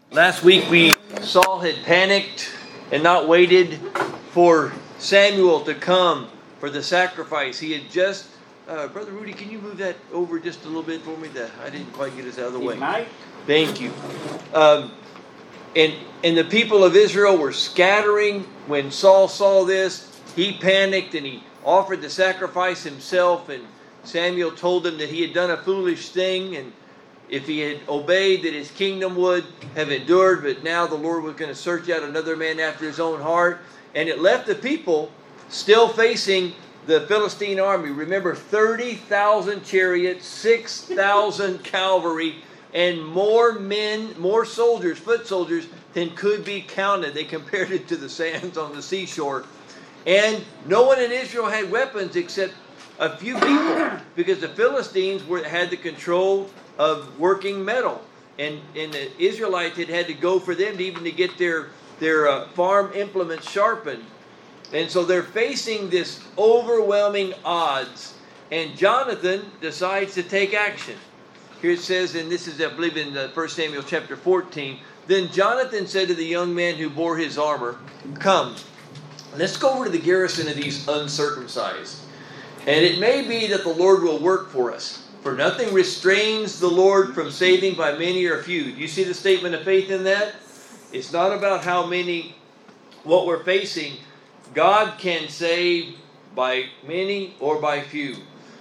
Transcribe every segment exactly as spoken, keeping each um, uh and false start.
Last week we Saul had panicked and not waited for Samuel to come for the sacrifice. He had just, uh, Brother Rudy, can you move that over just a little bit for me? That I didn't quite get us out of the way. Might. Thank you. Um, and and the people of Israel were scattering when Saul saw this. He panicked and he offered the sacrifice himself. And Samuel told him that he had done a foolish thing, and if he had obeyed, that his kingdom would have endured. But now the Lord was going to search out another man after his own heart. And it left the people still facing the Philistine army. Remember, thirty thousand chariots, six thousand cavalry, and more men, more soldiers, foot soldiers, than could be counted. They compared it to the sands on the seashore. And no one in Israel had weapons except a few people, because the Philistines were, had the control of working metal, and and the Israelites had had to go for them to even to get their their uh, farm implements sharpened, and so they're facing this overwhelming odds. And Jonathan decides to take action. Here it says, and this is I believe in uh, First Samuel chapter fourteen. Then Jonathan said to the young man who bore his armor, "Come, let's go over to the garrison of these uncircumcised, and it may be that the Lord will work for us. For nothing restrains the Lord from saving by many or few." Do you see the statement of faith in that? It's not about how many, what we're facing. God can save by many or by few.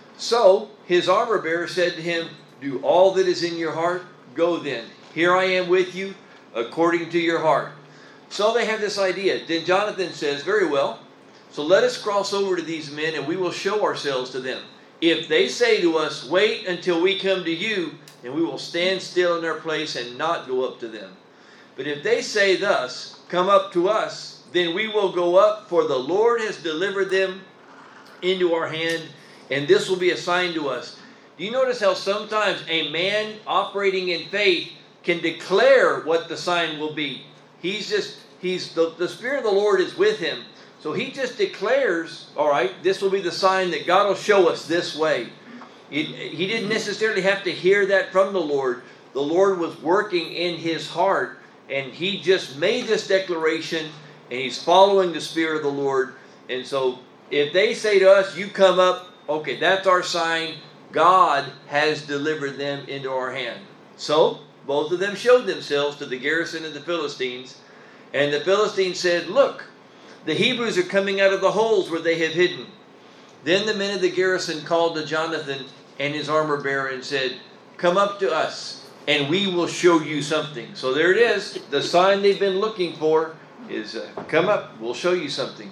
So his armor bearer said to him, "Do all that is in your heart. Go then. Here I am with you, according to your heart." So they have this idea. Then Jonathan says, "Very well. So let us cross over to these men, and we will show ourselves to them. If they say to us, 'Wait until we come to you,' then we will stand still in our place and not go up to them. But if they say thus, 'Come up to us,' then we will go up, for the Lord has delivered them into our hand, and this will be a sign to us." Do you notice how sometimes a man operating in faith can declare what the sign will be? He's just, he's the, the Spirit of the Lord is with him. So he just declares, all right, this will be the sign that God will show us this way. He, he didn't necessarily have to hear that from the Lord. The Lord was working in his heart, and he just made this declaration, and he's following the Spirit of the Lord. And so if they say to us, "You come up," okay, that's our sign. God has delivered them into our hand. So both of them showed themselves to the garrison of the Philistines, and the Philistines said, "Look, the Hebrews are coming out of the holes where they have hidden." Then the men of the garrison called to Jonathan and his armor bearer and said, "Come up to us, and we will show you something." So there it is. The sign they've been looking for is, uh, come up, we'll show you something.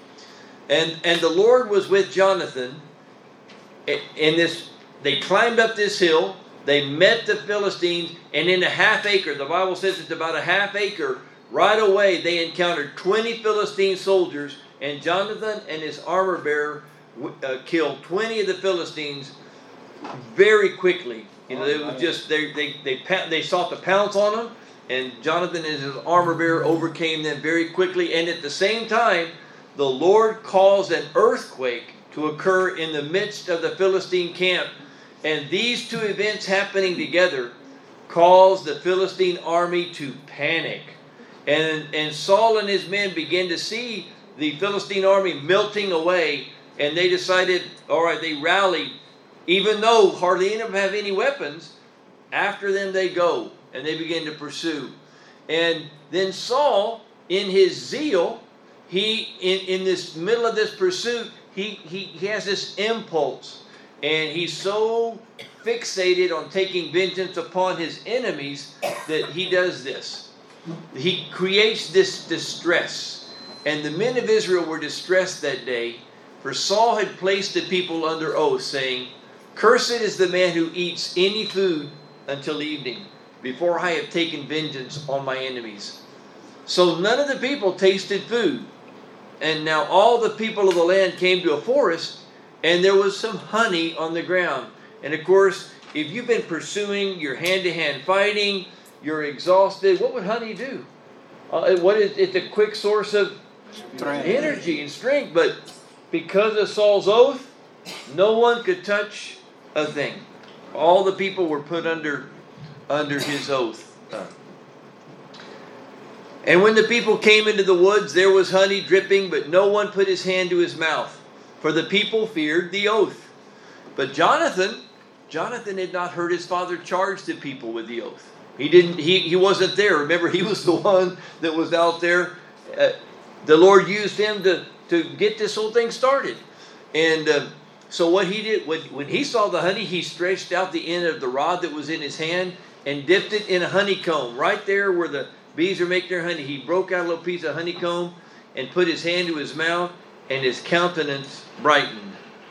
And and the Lord was with Jonathan. In this, they climbed up this hill. They met the Philistines, and in a half acre, the Bible says it's about a half acre, right away they encountered twenty Philistine soldiers, and Jonathan and his armor bearer uh, killed twenty of the Philistines very quickly. You know, it was just they they they they sought to pounce on them, and Jonathan and his armor bearer overcame them very quickly. And at the same time, the Lord caused an earthquake to occur in the midst of the Philistine camp, and these two events happening together caused the Philistine army to panic. And, and Saul and his men began to see the Philistine army melting away, and they decided, all right, they rallied. Even though hardly any of them have any weapons, after them they go, and they begin to pursue. And then Saul, in his zeal, he in, in this middle of this pursuit, he, he, he has this impulse, and he's so fixated on taking vengeance upon his enemies that he does this. He creates this distress. And the men of Israel were distressed that day, for Saul had placed the people under oath, saying, "Cursed is the man who eats any food until evening, before I have taken vengeance on my enemies." So none of the people tasted food. And now all the people of the land came to a forest, and there was some honey on the ground. And of course, if you've been pursuing your hand-to-hand fighting, you're exhausted, what would honey do? Uh, what is it's a quick source of strength. Energy and strength. But because of Saul's oath, no one could touch a thing. All the people were put under under his oath. Uh, And when the people came into the woods, there was honey dripping, but no one put his hand to his mouth, for the people feared the oath. But Jonathan, Jonathan had not heard his father charge the people with the oath. He didn't. He, he wasn't there. Remember, he was the one that was out there. Uh, the Lord used him to, to get this whole thing started. And uh, so what he did, when, when he saw the honey, he stretched out the end of the rod that was in his hand and dipped it in a honeycomb. Right there where the bees are making their honey, he broke out a little piece of honeycomb and put his hand to his mouth, and his countenance brightened.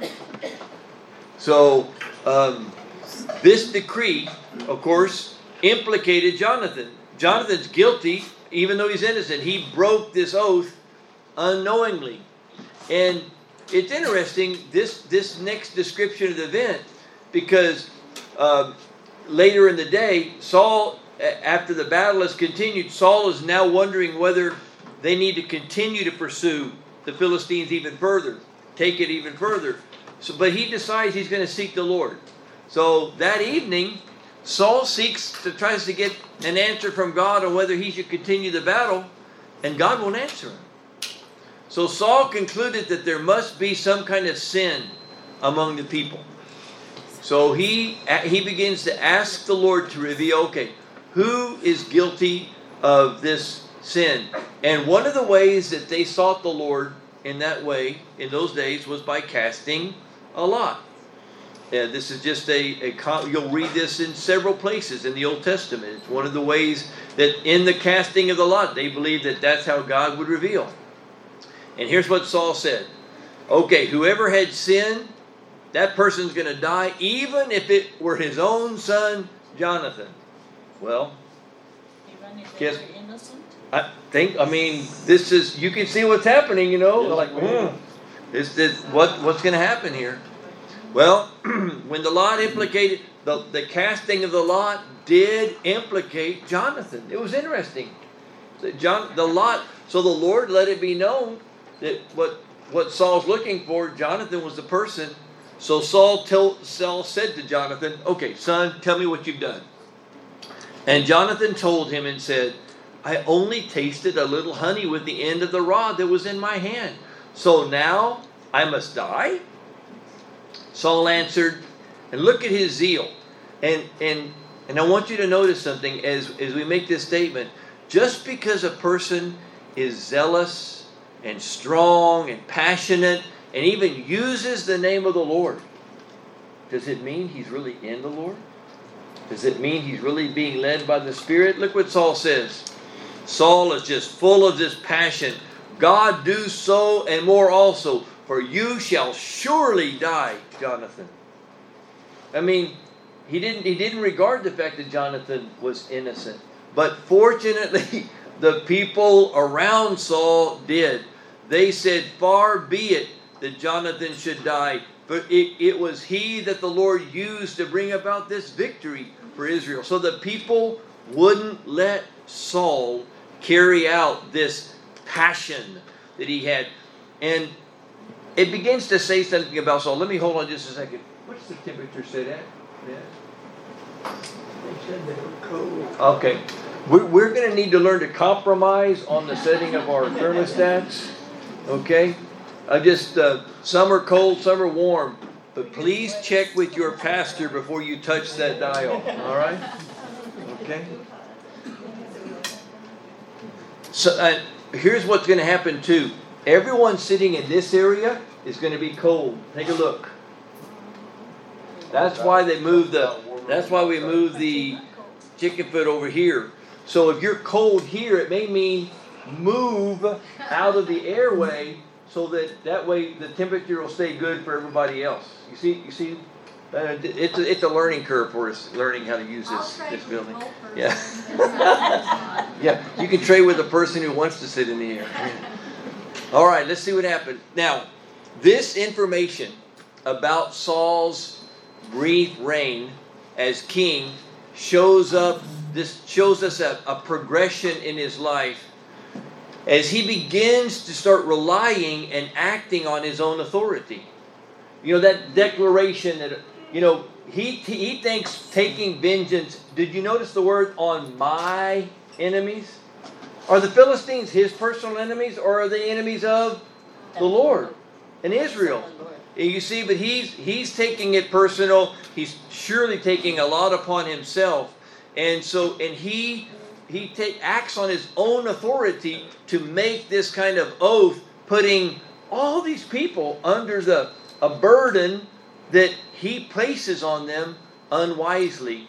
So um, this decree, of course, implicated Jonathan. Jonathan's guilty, even though he's innocent. He broke this oath unknowingly. And it's interesting, this, this next description of the event, because uh, later in the day, Saul, after the battle has continued, Saul is now wondering whether they need to continue to pursue the Philistines even further, take it even further. So, but he decides he's going to seek the Lord. So that evening, Saul seeks to tries to get an answer from God on whether he should continue the battle, and God won't answer him. So Saul concluded that there must be some kind of sin among the people. So he he begins to ask the Lord to reveal, okay, who is guilty of this sin? And one of the ways that they sought the Lord in that way in those days was by casting a lot. And this is just a, a you'll read this in several places in the Old Testament. It's one of the ways that in the casting of the lot, they believed that that's how God would reveal. And here's what Saul said. Okay, whoever had sinned, that person's going to die, even if it were his own son, Jonathan. Well, even if guess, they were innocent? I think, I mean, this is, you can see what's happening, you know. Like, mm, this, this, what, what's going to happen here? Well, when the lot implicated, the, the casting of the lot did implicate Jonathan. It was interesting. The, John, the lot, so the Lord let it be known that what, what Saul's looking for, Jonathan was the person. So Saul, tell, Saul said to Jonathan, okay, son, tell me what you've done. And Jonathan told him and said, I only tasted a little honey with the end of the rod that was in my hand. So now I must die? Saul answered, and look at his zeal. And and and I want you to notice something as, as we make this statement. Just because a person is zealous and strong and passionate and even uses the name of the Lord, does it mean he's really in the Lord? Does it mean he's really being led by the Spirit? Look what Saul says. Saul is just full of this passion. God do so and more also, for you shall surely die, Jonathan. I mean, he didn't he didn't regard the fact that Jonathan was innocent. But fortunately, the people around Saul did. They said, far be it that Jonathan should die. But it, it was he that the Lord used to bring about this victory for Israel. So the people wouldn't let Saul carry out this passion that he had. And it begins to say something about Saul. Let me hold on just a second. What's the temperature set at? Yeah. They said they were cold. Okay. We're, we're going to need to learn to compromise on the setting of our thermostats. Okay? I just, uh, some are cold, some are warm. But please check with your pastor before you touch that dial. All right? Okay? So uh, here's what's going to happen too. Everyone sitting in this area is going to be cold. Take a look. That's why they moved the. That's why we moved the chicken foot over here. So if you're cold here, it may mean move out of the airway so that that way the temperature will stay good for everybody else. You see, you see, uh, it's a, it's a learning curve for us learning how to use this this building. Yeah, yeah. You can trade with a person who wants to sit in the air. All right, let's see what happened. Now, this information about Saul's brief reign as king shows up. This shows us a, a progression in his life as he begins to start relying and acting on his own authority. You know, that declaration that, you know, he he thinks taking vengeance. Did you notice the word on my enemies? Are the Philistines his personal enemies, or are they enemies of the Lord and Israel? And you see, but he's he's taking it personal. He's surely taking a lot upon himself, and so and he he take, acts on his own authority to make this kind of oath, putting all these people under the a burden that he places on them unwisely.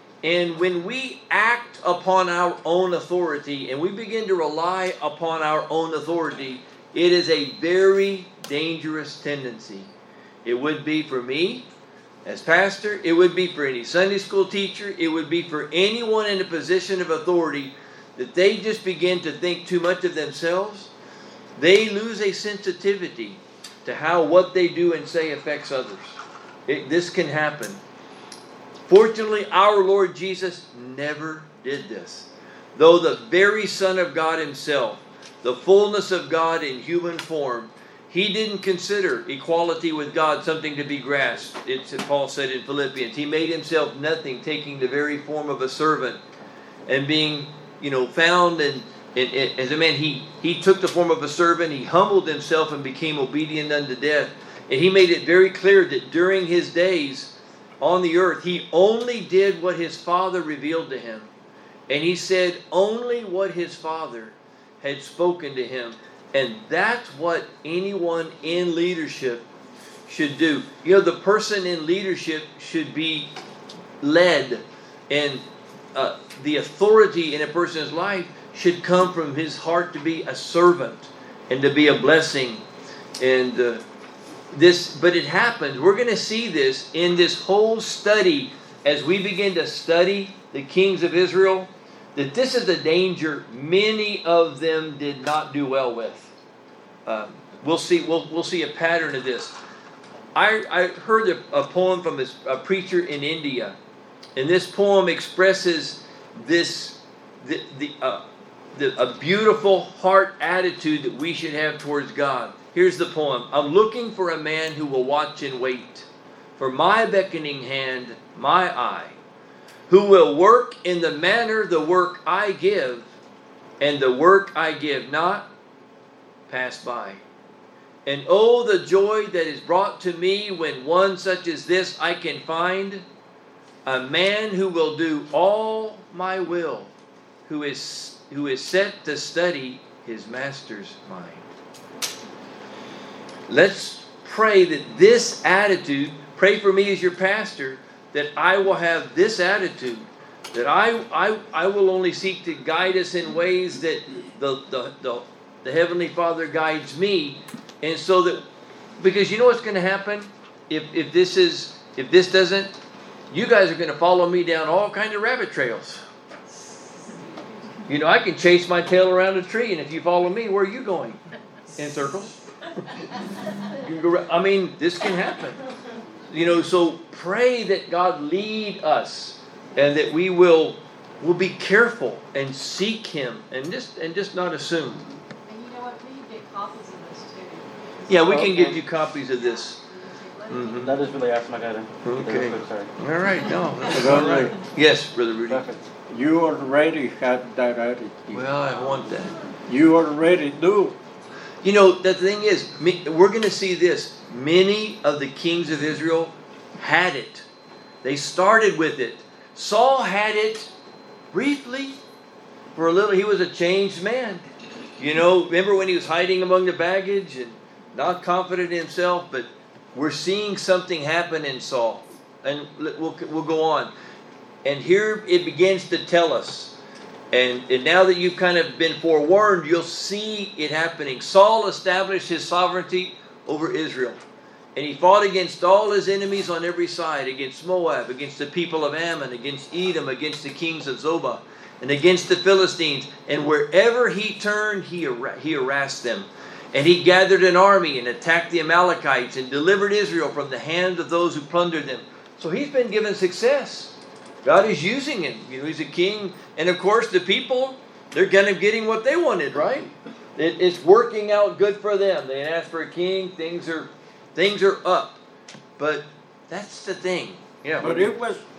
And when we act upon our own authority and we begin to rely upon our own authority, it is a very dangerous tendency. It would be for me as pastor, it would be for any Sunday school teacher, it would be for anyone in a position of authority, that they just begin to think too much of themselves. They lose a sensitivity to how what they do and say affects others. It, this can happen. Fortunately, our Lord Jesus never did this. Though the very Son of God himself, the fullness of God in human form, he didn't consider equality with God something to be grasped. It's Paul said in Philippians. He made himself nothing, taking the very form of a servant, and being, you know, found and as a man, he, he took the form of a servant, he humbled himself and became obedient unto death. And he made it very clear that during his days on the earth, he only did what his Father revealed to him. And he said only what his Father had spoken to him. And that's what anyone in leadership should do. You know, the person in leadership should be led, and uh, the authority in a person's life should come from his heart to be a servant and to be a blessing. And uh, this, but it happens. We're going to see this in this whole study as we begin to study the kings of Israel, that this is the danger many of them did not do well with. Uh, we'll see. We'll we'll see a pattern of this. I I heard a, a poem from a, a preacher in India, and this poem expresses this the the. Uh, The, a beautiful heart attitude that we should have towards God. Here's the poem. I'm looking for a man who will watch and wait for my beckoning hand, my eye, who will work in the manner the work I give, and the work I give not pass by. And oh, the joy that is brought to me when one such as this I can find, a man who will do all my will, who is who is set to study his master's mind. Let's pray that this attitude, pray for me as your pastor, that I will have this attitude, that I I, I will only seek to guide us in ways that the, the, the, the Heavenly Father guides me. And so that, because you know what's going to happen? If if this is if this doesn't, you guys are going to follow me down all kinds of rabbit trails. You know, I can chase my tail around a tree, and if you follow me, where are you going? In circles. You go, I mean, this can happen. You know, so pray that God lead us, and that we will will be careful and seek Him, and just and just not assume. And you know what? We can get copies of this too. Yeah, we Okay. can give you copies of this. Mm-hmm. That is really awesome. I got it. Okay. Sorry. All right. No, that's Brother, all right. Yes, Brother Rudy. Perfect. You already have that attitude. Well, I want that. You already do. You know, the thing is, me- we're going to see this. Many of the kings of Israel had it. They started with it. Saul had it briefly. For a little, he was a changed man. You know, remember when he was hiding among the baggage and not confident in himself? But we're seeing something happen in Saul. And we'll, we'll go on. And here it begins to tell us. And, and now that you've kind of been forewarned, you'll see it happening. Saul established his sovereignty over Israel. And he fought against all his enemies on every side, against Moab, against the people of Ammon, against Edom, against the kings of Zobah, and against the Philistines. And wherever he turned, he, har- he harassed them. And he gathered an army and attacked the Amalekites and delivered Israel from the hands of those who plundered them. So he's been given success. God is using him. You know, he's a king. And of course, the people, they're kind of getting what they wanted, right? It, it's working out good for them. They asked for a king. Things are things are up. But that's the thing. Yeah. But it was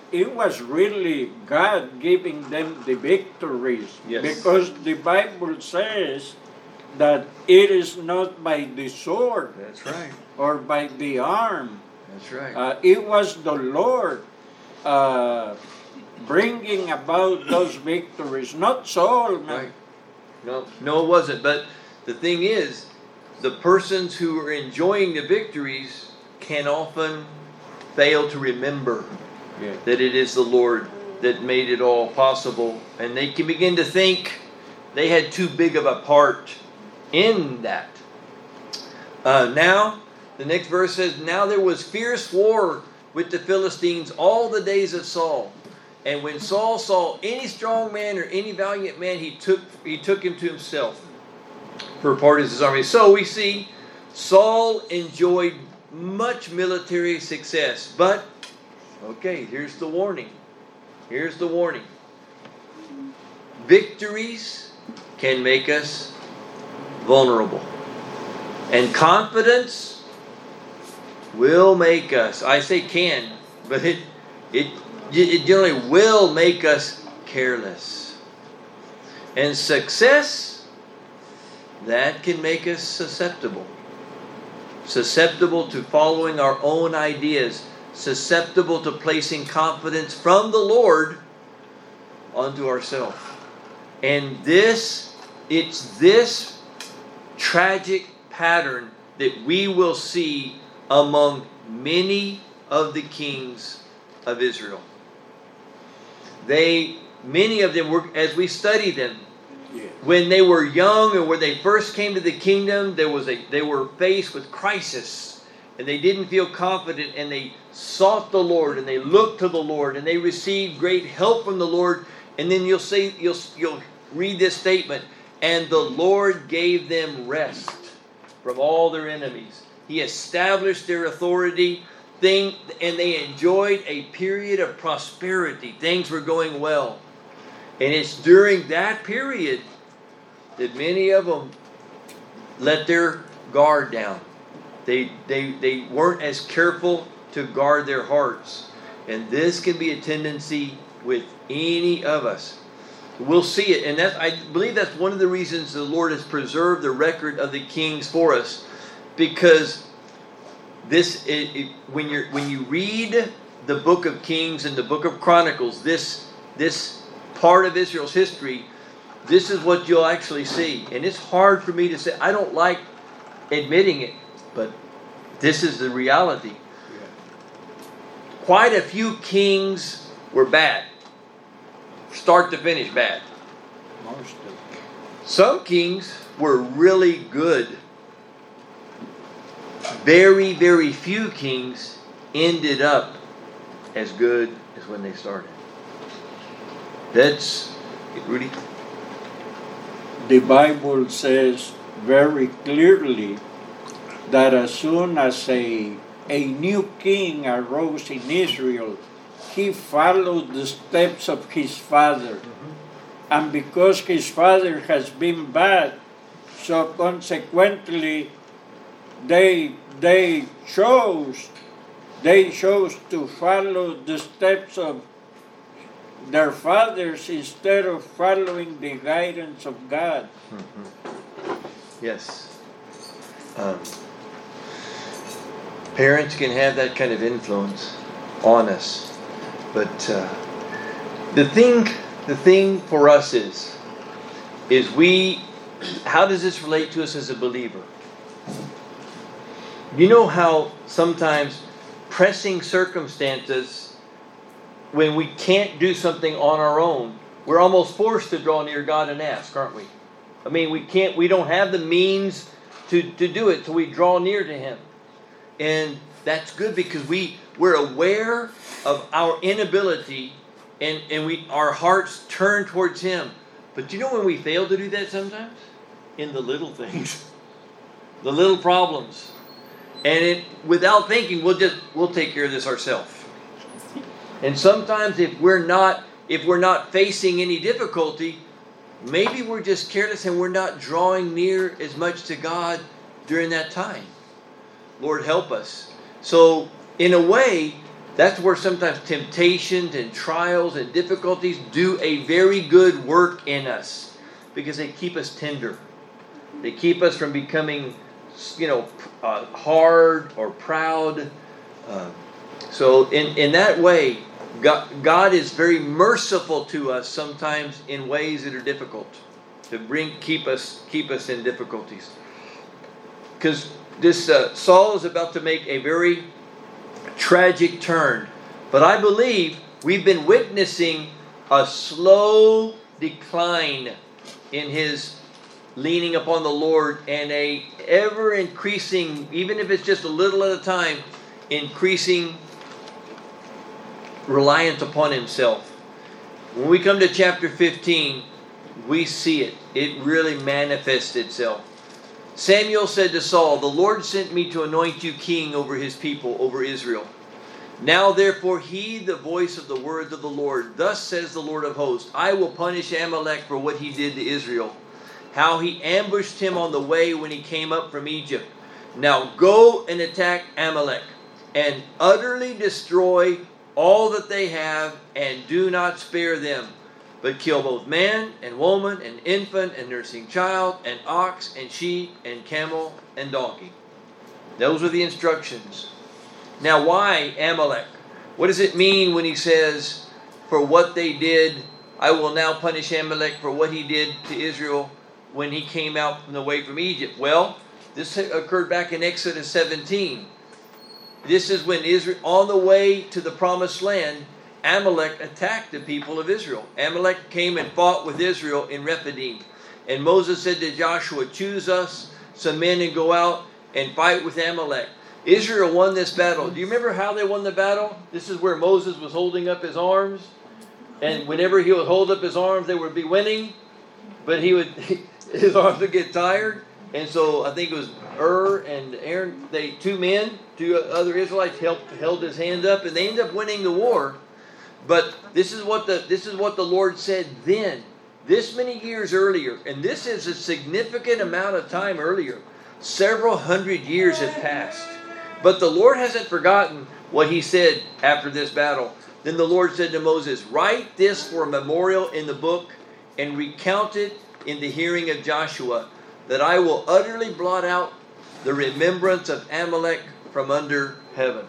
it was really God giving them the victories. Yes. Because the Bible says that it is not by the sword That's right. or by the arm. That's right. Uh, it was the Lord uh, bringing about those victories, not Saul. Right. No, no, it wasn't. But the thing is, the persons who are enjoying the victories can often fail to remember Yeah. that it is the Lord that made it all possible. And they can begin to think they had too big of a part in that. Uh, now, the next verse says, Now there was fierce war with the Philistines all the days of Saul. And when Saul saw any strong man or any valiant man, he took he took him to himself for a part of his army. So we see Saul enjoyed much military success. But, okay, here's the warning. Here's the warning. Victories can make us vulnerable. And confidence will make us, I say can, but it it it generally will make us careless. And success, that can make us susceptible. Susceptible to following our own ideas. Susceptible to placing confidence from the Lord onto ourselves. And this, it's this tragic pattern that we will see among many of the kings of Israel. They, many of them were, as we study them, Yeah. when they were young and when they first came to the kingdom, there was a they were faced with crisis, and they didn't feel confident, and they sought the Lord, and they looked to the Lord, and they received great help from the Lord. And then you'll see, you'll you'll read this statement, and the Lord gave them rest from all their enemies. He established their authority, thing, and they enjoyed a period of prosperity. Things were going well. And it's during that period that many of them let their guard down. They, they, they weren't as careful to guard their hearts. And this can be a tendency with any of us. We'll see it. And that's, I believe that's one of the reasons the Lord has preserved the record of the kings for us. Because this, it, it, when, you're, when you read the book of Kings and the book of Chronicles, this this part of Israel's history, this is what you'll actually see. And it's hard for me to say. I don't like admitting it, but this is the reality. Yeah. Quite a few kings were bad. Start to finish bad. Most of them. Some kings were really good. Very, very few kings ended up as good as when they started. That's, Rudy? The Bible says very clearly that as soon as a, a new king arose in Israel, he followed the steps of his father. Mm-hmm. And because his father has been bad, so consequently they they chose they chose to follow the steps of their fathers instead of following the guidance of God. Mm-hmm. Yes. Um, parents can have that kind of influence on us, but uh, the thing, the thing for us is, is we. How does this relate to us as a believer? You know how sometimes pressing circumstances, when we can't do something on our own, we're almost forced to draw near God and ask, aren't we? I mean, we can't, we don't have the means to, to do it, so we draw near to Him. And that's good because we, we're aware of our inability, and, and we our hearts turn towards Him. But you know when we fail to do that sometimes? In the little things. The little problems. And it, without thinking, we'll just we'll take care of this ourselves. And sometimes if we're not if we're not facing any difficulty, maybe we're just careless and we're not drawing near as much to God during that time. Lord, help us. So in a way, That's where sometimes temptations and trials and difficulties do a very good work in us, because they keep us tender. They keep us from becoming, you know, uh, hard or proud. Uh, so in, in that way, God, God is very merciful to us sometimes in ways that are difficult, to bring keep us keep us in difficulties. Because this uh, Saul is about to make a very tragic turn, but I believe we've been witnessing a slow decline in his leaning upon the Lord, and a ever increasing, even if it's just a little at a time, increasing reliance upon himself. When we come to chapter fifteen, we see it. It really manifests itself. Samuel said to Saul, "The Lord sent me to anoint you king over his people, over Israel. Now therefore heed the voice of the words of the Lord. Thus says the Lord of hosts, I will punish Amalek for what he did to Israel, how he ambushed him on the way when he came up from Egypt. Now go and attack Amalek, and utterly destroy all that they have, and do not spare them, but kill both man and woman and infant and nursing child and ox and sheep and camel and donkey." Those are the instructions. Now why Amalek? What does it mean when he says, for what they did, I will now punish Amalek for what he did to Israel when he came out from the way from Egypt? Well, this occurred back in Exodus seventeen. This is when Israel, on the way to the promised land, Amalek attacked the people of Israel. Amalek came and fought with Israel in Rephidim. And Moses said to Joshua, "Choose us some men and go out and fight with Amalek." Israel won this battle. Do you remember how they won the battle? This is where Moses was holding up his arms. And whenever he would hold up his arms, they would be winning. But he would, his arms would get tired. And so I think it was Ur and Aaron, they two men, two other Israelites held, held his hand up, and they ended up winning the war. But this is what the this is what the Lord said then, this many years earlier, and this is a significant amount of time earlier. Several hundred years have passed. But the Lord hasn't forgotten what he said after this battle. Then the Lord said to Moses, "Write this for a memorial in the book, and recount it in the hearing of Joshua, that I will utterly blot out the remembrance of Amalek from under heaven."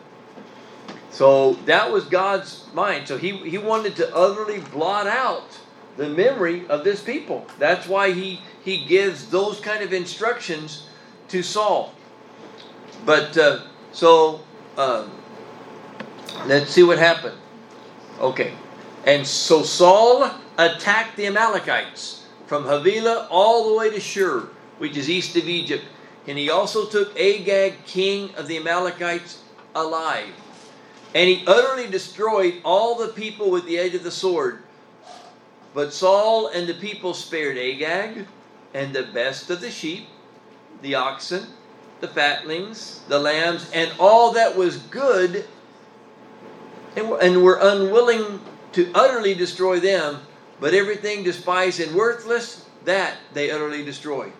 So that was God's mind. So he, he wanted to utterly blot out the memory of this people. That's why he, he gives those kind of instructions to Saul. But, uh, so, um, let's see what happened. Okay. And so Saul attacked the Amalekites from Havilah all the way to Shur, which is east of Egypt. And he also took Agag, king of the Amalekites, alive. And he utterly destroyed all the people with the edge of the sword. But Saul and the people spared Agag, and the best of the sheep, the oxen, the fatlings, the lambs, and all that was good, and were unwilling to utterly destroy them. But everything despised and worthless, that they utterly destroyed.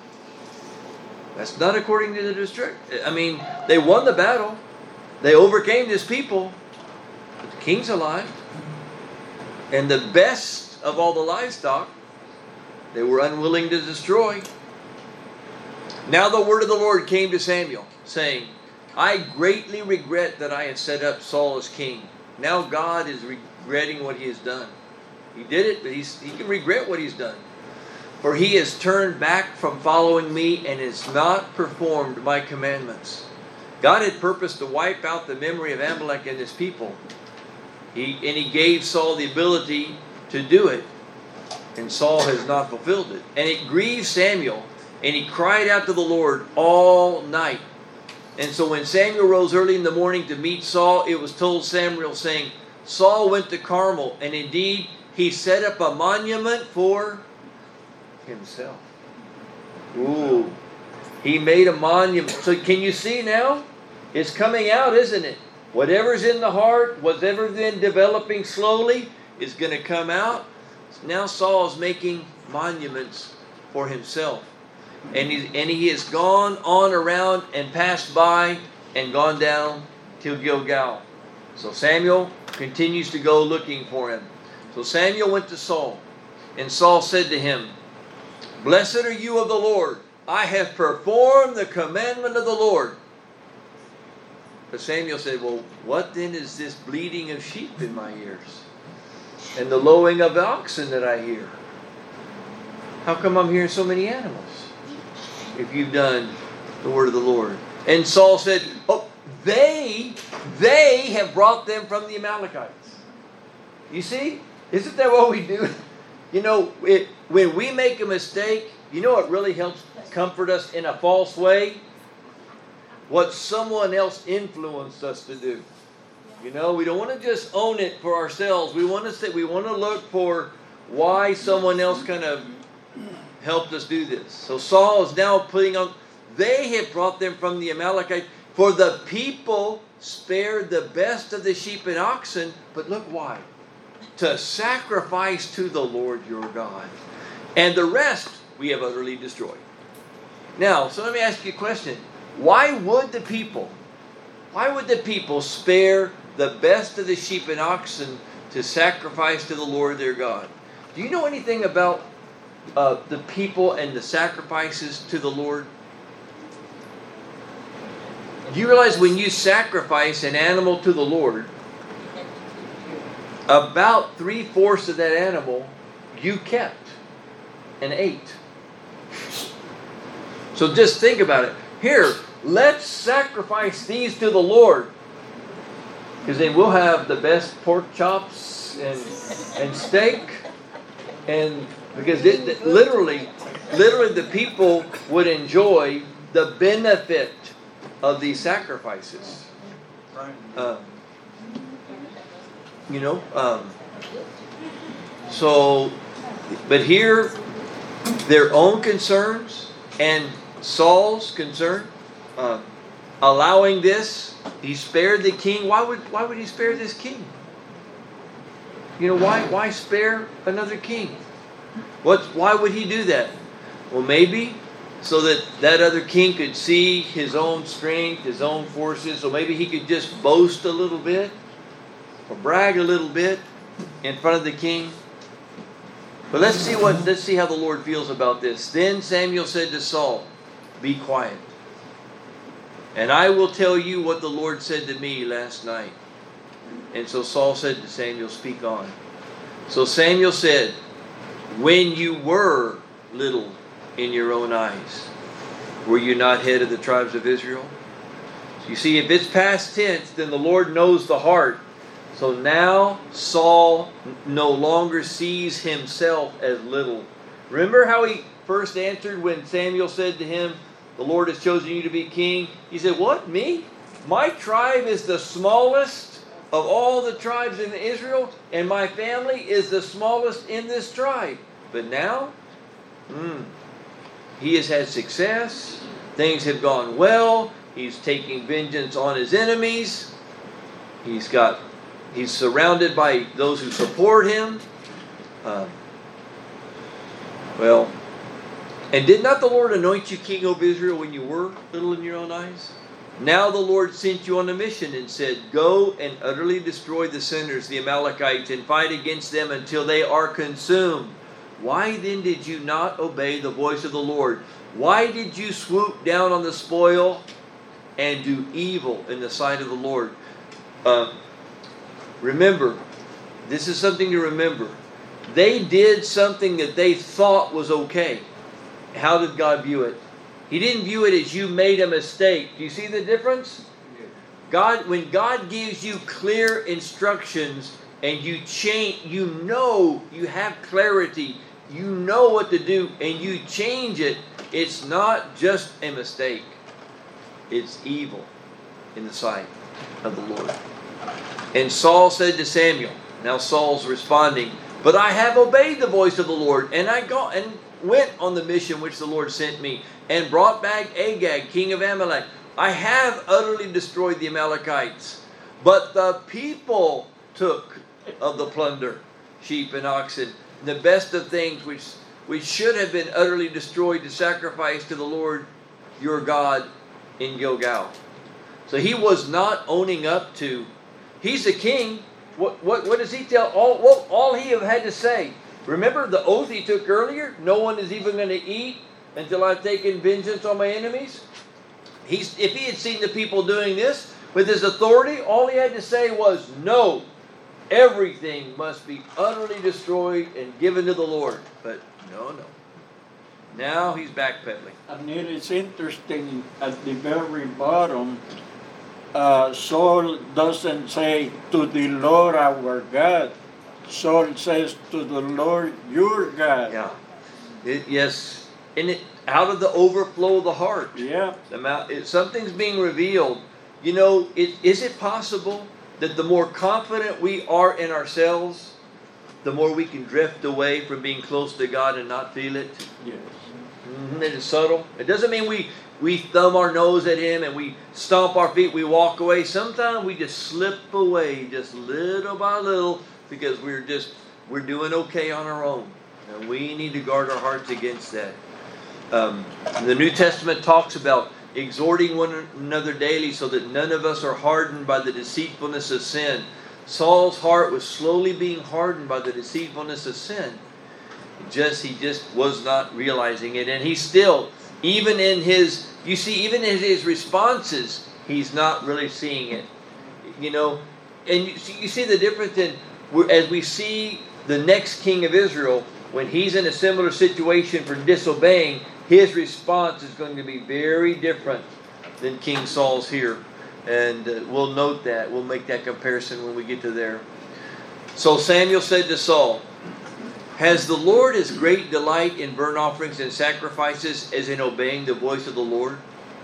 That's not according to the destruction. I mean, they won the battle. They overcame this people. But the king's alive. And the best of all the livestock, they were unwilling to destroy. Now the word of the Lord came to Samuel, saying, "I greatly regret that I had set up Saul as king." Now God is regretting what he has done. He did it, but he's, he can regret what he's done. "For he has turned back from following me and has not performed my commandments." God had purposed to wipe out the memory of Amalek and his people. He, and he gave Saul the ability to do it. And Saul has not fulfilled it. And it grieved Samuel. And he cried out to the Lord all night. And so when Samuel rose early in the morning to meet Saul, it was told Samuel, saying, "Saul went to Carmel, and indeed he set up a monument for himself." Ooh. He made a monument. So can you see now? It's coming out, isn't it? Whatever's in the heart, whatever's been developing slowly, is going to come out. Now Saul is making monuments for himself. And he, and he has gone on around and passed by and gone down to Gilgal. So Samuel continues to go looking for him. So Samuel went to Saul, and Saul said to him, "Blessed are you of the Lord. I have performed the commandment of the Lord." But Samuel said, "Well, what then is this bleating of sheep in my ears, and the lowing of oxen that I hear? How come I'm hearing so many animals, if you've done the word of the Lord?" And Saul said, "Oh, they, they have brought them from the Amalekites." You see? Isn't that what we do? You know, it, when we make a mistake, you know what really helps comfort us in a false way? What someone else influenced us to do. You know, we don't want to just own it for ourselves. We want to say, we want to look for why someone else kind of helped us do this. So Saul is now putting on, they have brought them from the Amalekites, for the people spared the best of the sheep and oxen, but look why. To sacrifice to the Lord your God. And the rest we have utterly destroyed. Now, so let me ask you a question. Why would the people, why would the people spare the best of the sheep and oxen to sacrifice to the Lord their God? Do you know anything about uh, the people and the sacrifices to the Lord? Do you realize when you sacrifice an animal to the Lord, about three-fourths of that animal you kept and ate? So just think about it. Here, let's sacrifice these to the Lord, because then we'll have the best pork chops and and steak, and because it, it, literally, literally the people would enjoy the benefit of these sacrifices. Uh, you know, um, so, but here, their own concerns and Saul's concern, uh, allowing this, he spared the king. Why would why would he spare this king? You know, why why spare another king? What why would he do that? Well, maybe so that that other king could see his own strength, his own forces. So maybe he could just boast a little bit or brag a little bit in front of the king. But let's see what let's see how the Lord feels about this. Then Samuel said to Saul, "Be quiet, and I will tell you what the Lord said to me last night." And so Saul said to Samuel, "Speak on." So Samuel said, "When you were little in your own eyes, were you not head of the tribes of Israel?" So you see, if it's past tense, then the Lord knows the heart. So now Saul no longer sees himself as little. Remember how he first answered when Samuel said to him, "The Lord has chosen you to be king"? He said, "What, me? My tribe is the smallest of all the tribes in Israel, and my family is the smallest in this tribe." But now, mm, he has had success. Things have gone well. He's taking vengeance on his enemies. He's got, he's surrounded by those who support him. Uh, well, and did not the Lord anoint you king of Israel when you were little in your own eyes? Now the Lord sent you on a mission and said, "Go and utterly destroy the sinners, the Amalekites, and fight against them until they are consumed." Why then did you not obey the voice of the Lord? Why did you swoop down on the spoil and do evil in the sight of the Lord? Uh, remember, this is something to remember. They did something that they thought was okay. How did God view it? He didn't view it as you made a mistake. Do you see the difference? God, when God gives you clear instructions and you change, you know, you have clarity, you know what to do, and you change it, it's not just a mistake. It's evil in the sight of the Lord. And Saul said to Samuel, now Saul's responding, "But I have obeyed the voice of the Lord, and I go and went on the mission which the Lord sent me, and brought back Agag, king of Amalek. I have utterly destroyed the Amalekites, but the people took of the plunder, sheep and oxen, the best of things which which should have been utterly destroyed to sacrifice to the Lord your God in Gilgal." So he was not owning up to He's the king. What, what, what does he tell? All, well, all he have had to say. Remember the oath he took earlier? No one is even going to eat until I've taken vengeance on my enemies. He's, if he had seen the people doing this with his authority, all he had to say was, no, everything must be utterly destroyed and given to the Lord. But no, no. Now he's backpedaling. And it is interesting, at the very bottom, uh, Saul doesn't say to the Lord our God. Saul says to the Lord your God. Yeah. It, yes. And it, out of the overflow of the heart. Yeah. The mouth, it, something's being revealed. You know, it, is it possible that the more confident we are in ourselves, the more we can drift away from being close to God and not feel it? Yes. Mm-hmm. It is subtle. It doesn't mean we, we thumb our nose at Him and we stomp our feet, we walk away. Sometimes we just slip away just little by little because we're just, we're doing okay on our own. And we need to guard our hearts against that. Um, the New Testament talks about exhorting one another daily so that none of us are hardened by the deceitfulness of sin. Saul's heart was slowly being hardened by the deceitfulness of sin. Just he just was not realizing it, and he still, even in his, you see, even in his responses, he's not really seeing it. You know, and you see, you see the difference in as we see the next king of Israel when he's in a similar situation for disobeying. His response is going to be very different than King Saul's here. And uh, we'll note that. We'll make that comparison when we get to there. So Samuel said to Saul, has the Lord as great delight in burnt offerings and sacrifices as in obeying the voice of the Lord?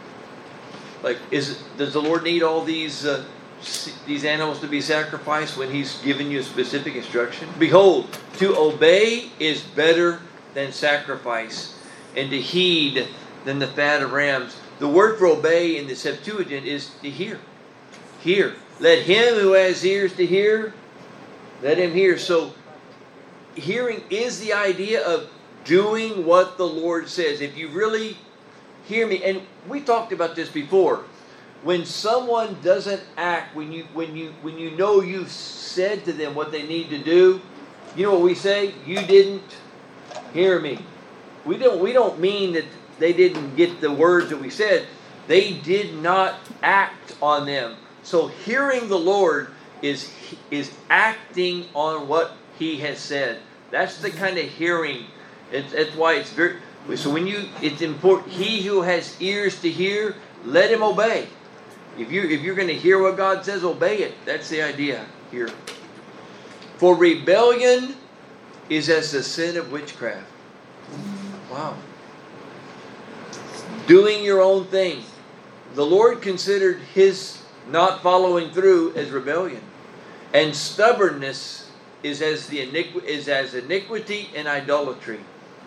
Like, is does the Lord need all these uh, these animals to be sacrificed when He's given you a specific instruction? Behold, to obey is better than sacrifice, and to heed than the fat of rams. The word for obey in the Septuagint is to hear. Hear. Let him who has ears to hear, let him hear. So, hearing is the idea of doing what the Lord says. If you really hear me, and we talked about this before, when someone doesn't act, when you when you when you know you've said to them what they need to do, you know what we say? You didn't hear me. We don't we don't mean that they didn't get the words that we said. They did not act on them. So hearing the Lord is is acting on what He has said. That's the kind of hearing. It's, that's why it's very. So when you, it's important. He who has ears to hear, let him obey. If you if you're going to hear what God says, obey it. That's the idea here. For rebellion is as the sin of witchcraft. Wow. Doing your own thing. The Lord considered his not following through as rebellion, and stubbornness is as the iniqu- is as iniquity and idolatry.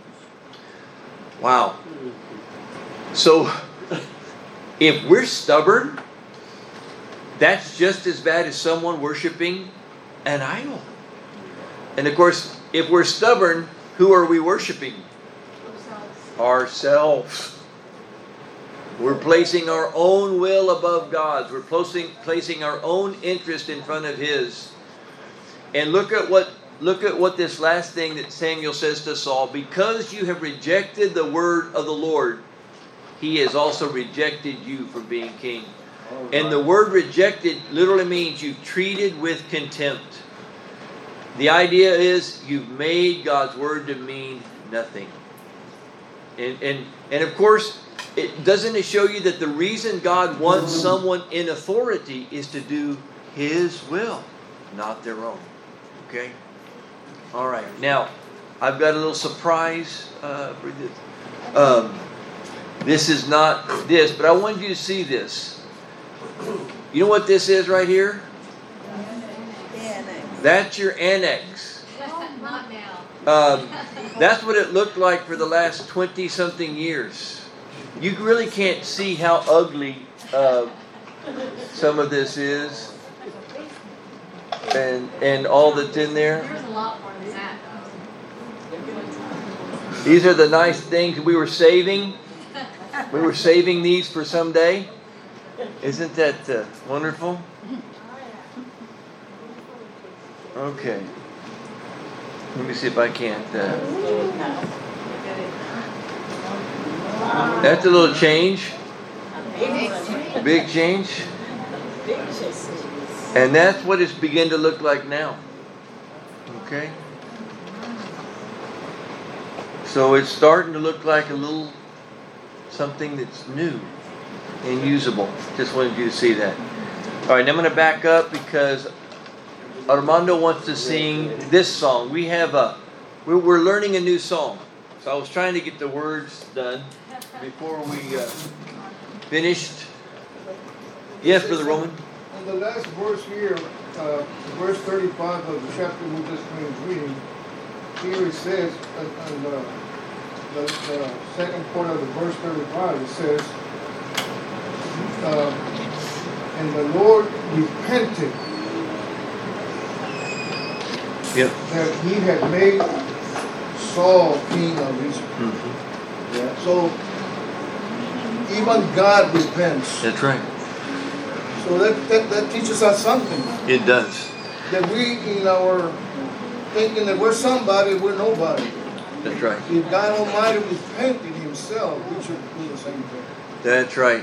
Wow. So, if we're stubborn, that's just as bad as someone worshiping an idol. And of course, if we're stubborn, who are we worshiping? Ourselves. Ourselves. We're placing our own will above God's. We're placing, placing our own interest in front of His. And look at what look at what this last thing that Samuel says to Saul. Because you have rejected the word of the Lord, He has also rejected you from being king. Right. And the word rejected literally means you've treated with contempt. The idea is you've made God's word to mean nothing. And and, and of course, it doesn't it show you that the reason God wants someone in authority is to do His will, not their own. Okay? All right. Now, I've got a little surprise uh, for this. Um, this is not this, but I wanted you to see this. You know what this is right here? That's your annex. Not now. Um, that's what it looked like for the last twenty-something years. You really can't see how ugly uh, some of this is, and and all that's in there. There's a lot more than that, though. These are the nice things we were saving. We were saving these for someday. Isn't that uh, wonderful? Okay. Let me see if I can't. Uh, that's a little change. Big change. And that's what it's beginning to look like now. Okay? So it's starting to look like a little something that's new and usable. Just wanted you to see that. All right, I'm going to back up because Armando wants to sing this song. We have a, we're, we're learning a new song. So I was trying to get the words done before we uh, finished. Yes, Brother Roman? In the last verse here, uh, verse thirty-five of the chapter we just finished reading, here it says, uh, in the, the, the second part of the verse thirty-five, it says, uh, and the Lord repented Yep. that he had made Saul king of Israel. Mm-hmm. Yeah. So even God repents. That's right. So that, that, that teaches us something. It does. That we, in our thinking that we're somebody, we're nobody. That's right. If God Almighty repented himself, we should do the same thing. That's right.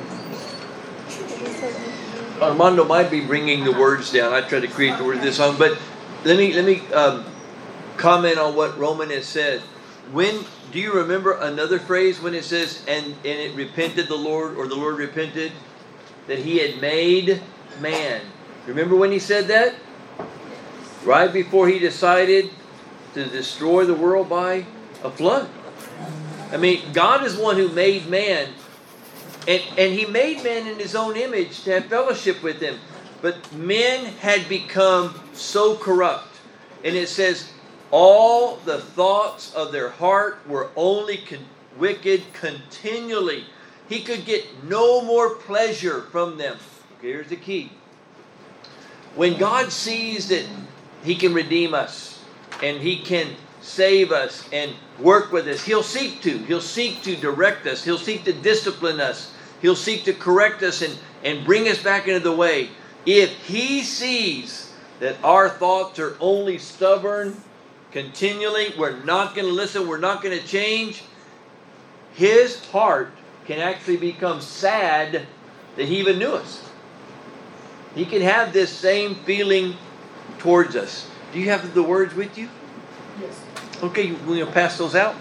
Armando might be bringing the words down. I tried to create the word of this song, but let me let me um, comment on what Roman has said. When do you remember another phrase when it says and and it repented the Lord, or the Lord repented that He had made man? Remember when He said that? Right before He decided to destroy the world by a flood. I mean, God is one who made man. And, and He made man in His own image to have fellowship with Him. But men had become so corrupt. And it says, all the thoughts of their heart were only con- wicked continually. He could get no more pleasure from them. Okay, here's the key. When God sees that He can redeem us, and He can save us and work with us, He'll seek to. He'll seek to direct us. He'll seek to discipline us. He'll seek to correct us and, and bring us back into the way. If He sees that our thoughts are only stubborn, continually, we're not going to listen, we're not going to change, His heart can actually become sad that He even knew us. He can have this same feeling towards us. Do you have the words with you? Yes. Okay, we're going to pass those out.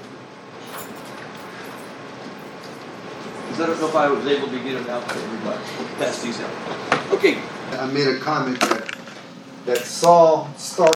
I don't know if I was able to get them out to everybody. Pass these out. Okay. I made a comment that that Saul started